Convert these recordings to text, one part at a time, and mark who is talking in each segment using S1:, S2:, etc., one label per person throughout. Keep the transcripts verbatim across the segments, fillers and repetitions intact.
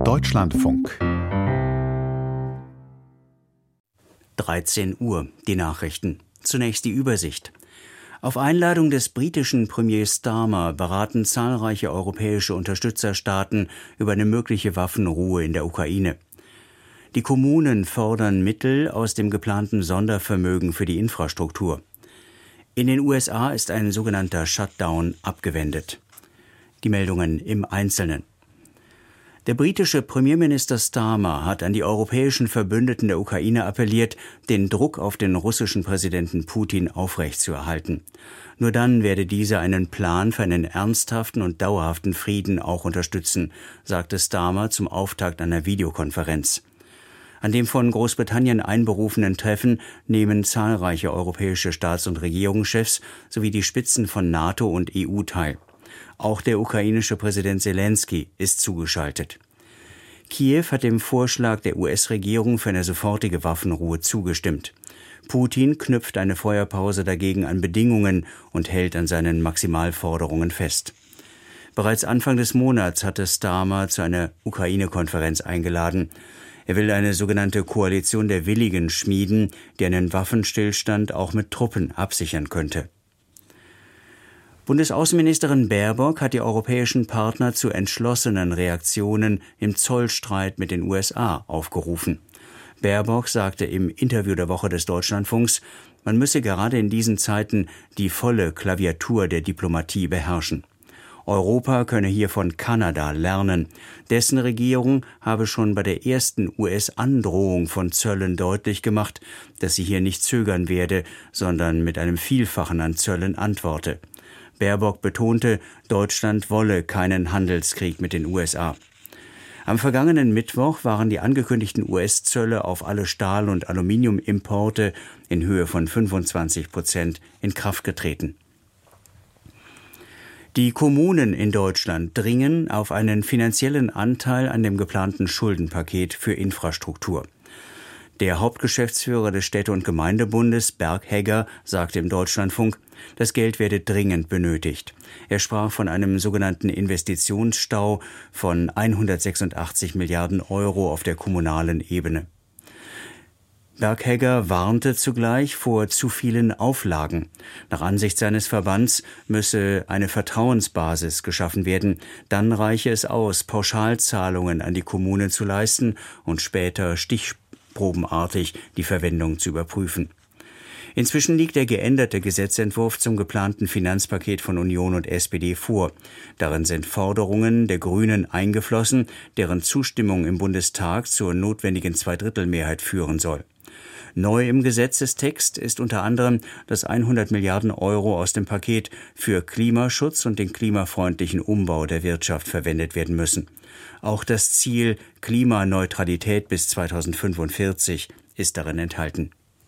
S1: Deutschlandfunk.
S2: dreizehn Uhr, die Nachrichten. Zunächst die Übersicht. Auf Einladung des britischen Premiers Starmer beraten zahlreiche europäische Unterstützerstaaten über eine mögliche Waffenruhe in der Ukraine. Die Kommunen fordern Mittel aus dem geplanten Sondervermögen für die Infrastruktur. In den U S A ist ein sogenannter Shutdown abgewendet. Die Meldungen im Einzelnen. Der britische Premierminister Starmer hat an die europäischen Verbündeten der Ukraine appelliert, den Druck auf den russischen Präsidenten Putin aufrechtzuerhalten. Nur dann werde dieser einen Plan für einen ernsthaften und dauerhaften Frieden auch unterstützen, sagte Starmer zum Auftakt einer Videokonferenz. An dem von Großbritannien einberufenen Treffen nehmen zahlreiche europäische Staats- und Regierungschefs sowie die Spitzen von NATO und E U teil. Auch der ukrainische Präsident Selenskyj ist zugeschaltet. Kiew hat dem Vorschlag der U S-Regierung für eine sofortige Waffenruhe zugestimmt. Putin knüpft eine Feuerpause dagegen an Bedingungen und hält an seinen Maximalforderungen fest. Bereits Anfang des Monats hatte Starmer zu einer Ukraine-Konferenz eingeladen. Er will eine sogenannte Koalition der Willigen schmieden, die einen Waffenstillstand auch mit Truppen absichern könnte. Bundesaußenministerin Baerbock hat die europäischen Partner zu entschlossenen Reaktionen im Zollstreit mit den U S A aufgerufen. Baerbock sagte im Interview der Woche des Deutschlandfunks, man müsse gerade in diesen Zeiten die volle Klaviatur der Diplomatie beherrschen. Europa könne hier von Kanada lernen. Dessen Regierung habe schon bei der ersten U S-Androhung von Zöllen deutlich gemacht, dass sie hier nicht zögern werde, sondern mit einem Vielfachen an Zöllen antworte. Baerbock betonte, Deutschland wolle keinen Handelskrieg mit den U S A. Am vergangenen Mittwoch waren die angekündigten U S-Zölle auf alle Stahl- und Aluminiumimporte in Höhe von fünfundzwanzig Prozent in Kraft getreten. Die Kommunen in Deutschland dringen auf einen finanziellen Anteil an dem geplanten Schuldenpaket für Infrastruktur. Der Hauptgeschäftsführer des Städte- und Gemeindebundes, Berg Hegger, sagte im Deutschlandfunk, das Geld werde dringend benötigt. Er sprach von einem sogenannten Investitionsstau von hundertsechsundachtzig Milliarden Euro auf der kommunalen Ebene. Berg Hegger warnte zugleich vor zu vielen Auflagen. Nach Ansicht seines Verbands müsse eine Vertrauensbasis geschaffen werden. Dann reiche es aus, Pauschalzahlungen an die Kommunen zu leisten und später stichprobenartig die Verwendung zu überprüfen. Inzwischen liegt der geänderte Gesetzentwurf zum geplanten Finanzpaket von Union und S P D vor. Darin sind Forderungen der Grünen eingeflossen, deren Zustimmung im Bundestag zur notwendigen Zweidrittelmehrheit führen soll. Neu im Gesetzestext ist unter anderem, dass hundert Milliarden Euro aus dem Paket für Klimaschutz und den klimafreundlichen Umbau der Wirtschaft verwendet werden müssen. Auch das Ziel Klimaneutralität bis zweitausendfünfundvierzig ist darin enthalten.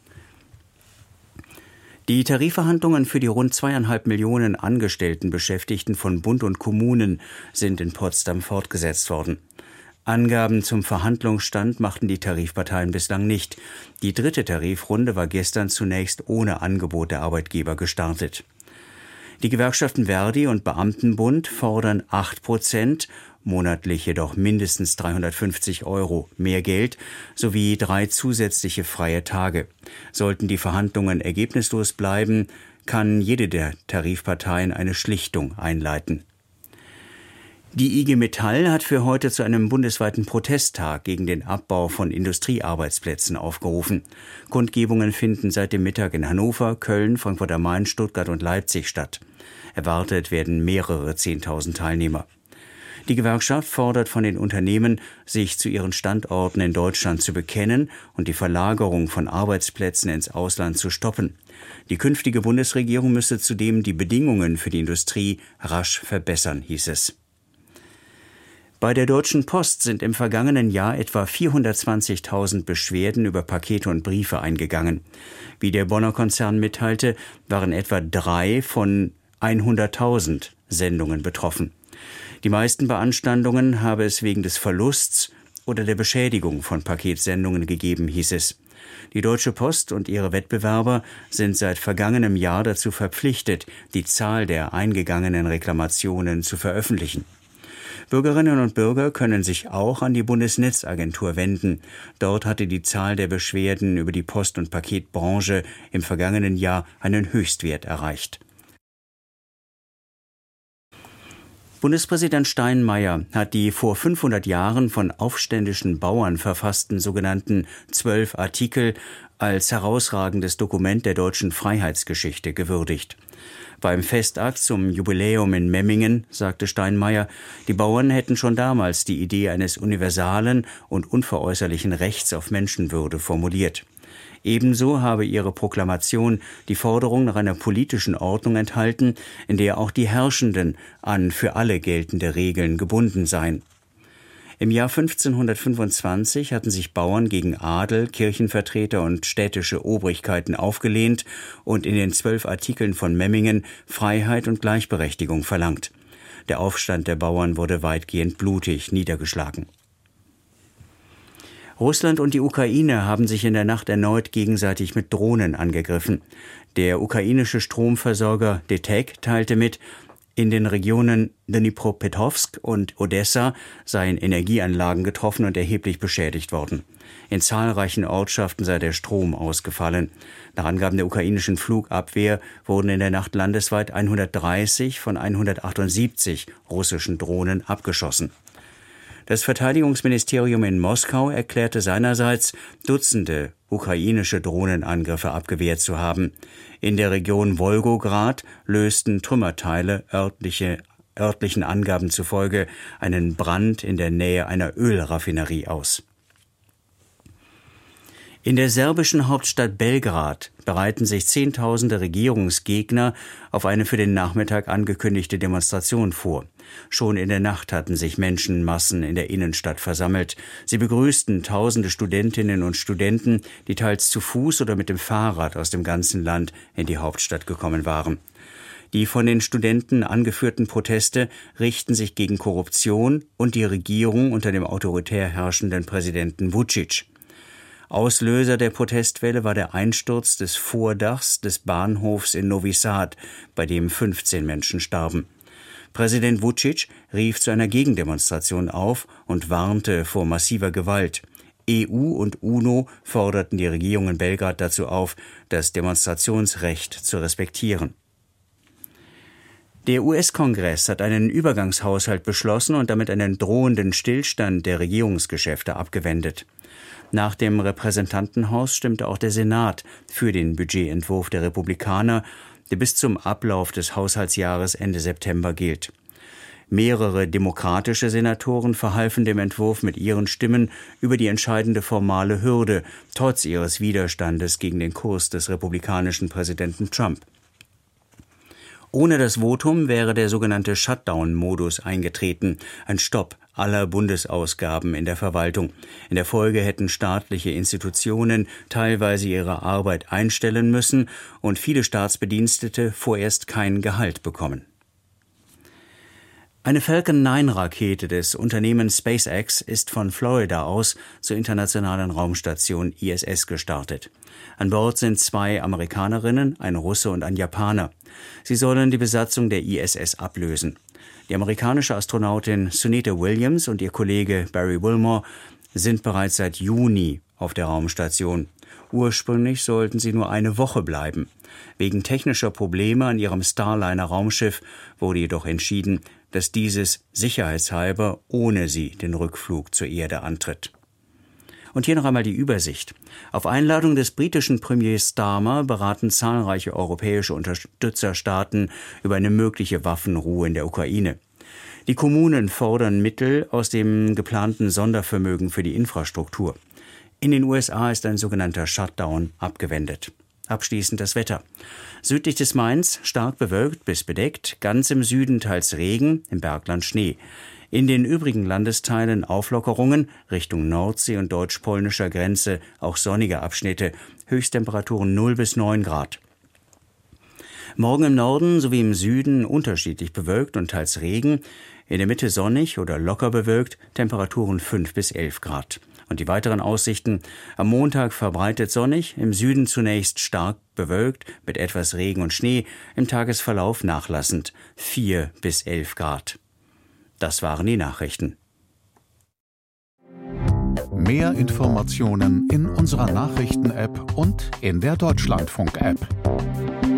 S2: Die Tarifverhandlungen für die rund zweieinhalb Millionen Angestelltenbeschäftigten von Bund und Kommunen sind in Potsdam fortgesetzt worden. Angaben zum Verhandlungsstand machten die Tarifparteien bislang nicht. Die dritte Tarifrunde war gestern zunächst ohne Angebot der Arbeitgeber gestartet. Die Gewerkschaften Verdi und Beamtenbund fordern acht Prozent, monatlich jedoch mindestens dreihundertfünfzig Euro mehr Geld sowie drei zusätzliche freie Tage. Sollten die Verhandlungen ergebnislos bleiben, kann jede der Tarifparteien eine Schlichtung einleiten. Die I G Metall hat für heute zu einem bundesweiten Protesttag gegen den Abbau von Industriearbeitsplätzen aufgerufen. Kundgebungen finden seit dem Mittag in Hannover, Köln, Frankfurt am Main, Stuttgart und Leipzig statt. Erwartet werden mehrere Zehntausend Teilnehmer. Die Gewerkschaft fordert von den Unternehmen, sich zu ihren Standorten in Deutschland zu bekennen und die Verlagerung von Arbeitsplätzen ins Ausland zu stoppen. Die künftige Bundesregierung müsse zudem die Bedingungen für die Industrie rasch verbessern, hieß es. Bei der Deutschen Post sind im vergangenen Jahr etwa vierhundertzwanzigtausend Beschwerden über Pakete und Briefe eingegangen. Wie der Bonner Konzern mitteilte, waren etwa drei von hunderttausend Sendungen betroffen. Die meisten Beanstandungen habe es wegen des Verlusts oder der Beschädigung von Paketsendungen gegeben, hieß es. Die Deutsche Post und ihre Wettbewerber sind seit vergangenem Jahr dazu verpflichtet, die Zahl der eingegangenen Reklamationen zu veröffentlichen. Bürgerinnen und Bürger können sich auch an die Bundesnetzagentur wenden. Dort hatte die Zahl der Beschwerden über die Post- und Paketbranche im vergangenen Jahr einen Höchstwert erreicht. Bundespräsident Steinmeier hat die vor fünfhundert Jahren von aufständischen Bauern verfassten sogenannten Zwölf Artikel als herausragendes Dokument der deutschen Freiheitsgeschichte gewürdigt. Beim Festakt zum Jubiläum in Memmingen sagte Steinmeier, die Bauern hätten schon damals die Idee eines universalen und unveräußerlichen Rechts auf Menschenwürde formuliert. Ebenso habe ihre Proklamation die Forderung nach einer politischen Ordnung enthalten, in der auch die Herrschenden an für alle geltende Regeln gebunden seien. Im Jahr fünfzehnhundertfünfundzwanzig hatten sich Bauern gegen Adel, Kirchenvertreter und städtische Obrigkeiten aufgelehnt und in den zwölf Artikeln von Memmingen Freiheit und Gleichberechtigung verlangt. Der Aufstand der Bauern wurde weitgehend blutig niedergeschlagen. Russland und die Ukraine haben sich in der Nacht erneut gegenseitig mit Drohnen angegriffen. Der ukrainische Stromversorger D T E K teilte mit, in den Regionen Dnipropetrovsk und Odessa seien Energieanlagen getroffen und erheblich beschädigt worden. In zahlreichen Ortschaften sei der Strom ausgefallen. Nach Angaben der ukrainischen Flugabwehr wurden in der Nacht landesweit hundertdreißig von hundertachtundsiebzig russischen Drohnen abgeschossen. Das Verteidigungsministerium in Moskau erklärte seinerseits, Dutzende ukrainische Drohnenangriffe abgewehrt zu haben. In der Region Wolgograd lösten Trümmerteile örtliche, örtlichen Angaben zufolge einen Brand in der Nähe einer Ölraffinerie aus. In der serbischen Hauptstadt Belgrad bereiten sich Zehntausende Regierungsgegner auf eine für den Nachmittag angekündigte Demonstration vor. Schon in der Nacht hatten sich Menschenmassen in der Innenstadt versammelt. Sie begrüßten tausende Studentinnen und Studenten, die teils zu Fuß oder mit dem Fahrrad aus dem ganzen Land in die Hauptstadt gekommen waren. Die von den Studenten angeführten Proteste richten sich gegen Korruption und die Regierung unter dem autoritär herrschenden Präsidenten Vučić. Auslöser der Protestwelle war der Einsturz des Vordachs des Bahnhofs in Novi Sad, bei dem fünfzehn Menschen starben. Präsident Vučić rief zu einer Gegendemonstration auf und warnte vor massiver Gewalt. E U und UNO forderten die Regierung in Belgrad dazu auf, das Demonstrationsrecht zu respektieren. Der U S-Kongress hat einen Übergangshaushalt beschlossen und damit einen drohenden Stillstand der Regierungsgeschäfte abgewendet. Nach dem Repräsentantenhaus stimmte auch der Senat für den Budgetentwurf der Republikaner, der bis zum Ablauf des Haushaltsjahres Ende September gilt. Mehrere demokratische Senatoren verhalfen dem Entwurf mit ihren Stimmen über die entscheidende formale Hürde, trotz ihres Widerstandes gegen den Kurs des republikanischen Präsidenten Trump. Ohne das Votum wäre der sogenannte Shutdown-Modus eingetreten, ein Stopp aller Bundesausgaben in der Verwaltung. In der Folge hätten staatliche Institutionen teilweise ihre Arbeit einstellen müssen und viele Staatsbedienstete vorerst kein Gehalt bekommen. Eine Falcon neun Rakete des Unternehmens SpaceX ist von Florida aus zur internationalen Raumstation I S S gestartet. An Bord sind zwei Amerikanerinnen, ein Russe und ein Japaner. Sie sollen die Besatzung der I S S ablösen. Die amerikanische Astronautin Sunita Williams und ihr Kollege Barry Wilmore sind bereits seit Juni auf der Raumstation. Ursprünglich sollten sie nur eine Woche bleiben. Wegen technischer Probleme an ihrem Starliner-Raumschiff wurde jedoch entschieden, dass dieses sicherheitshalber ohne sie den Rückflug zur Erde antritt. Und hier noch einmal die Übersicht. Auf Einladung des britischen Premiers Starmer beraten zahlreiche europäische Unterstützerstaaten über eine mögliche Waffenruhe in der Ukraine. Die Kommunen fordern Mittel aus dem geplanten Sondervermögen für die Infrastruktur. In den U S A ist ein sogenannter Shutdown abgewendet. Abschließend das Wetter. Südlich des Mains stark bewölkt bis bedeckt, ganz im Süden teils Regen, im Bergland Schnee. In den übrigen Landesteilen Auflockerungen, Richtung Nordsee und deutsch-polnischer Grenze auch sonnige Abschnitte, Höchsttemperaturen null bis neun Grad. Morgen im Norden sowie im Süden unterschiedlich bewölkt und teils Regen, in der Mitte sonnig oder locker bewölkt, Temperaturen fünf bis elf Grad. Und die weiteren Aussichten: am Montag verbreitet sonnig, im Süden zunächst stark bewölkt mit etwas Regen und Schnee, im Tagesverlauf nachlassend vier bis elf Grad. Das waren die Nachrichten.
S1: Mehr Informationen in unserer Nachrichten-App und in der Deutschlandfunk-App.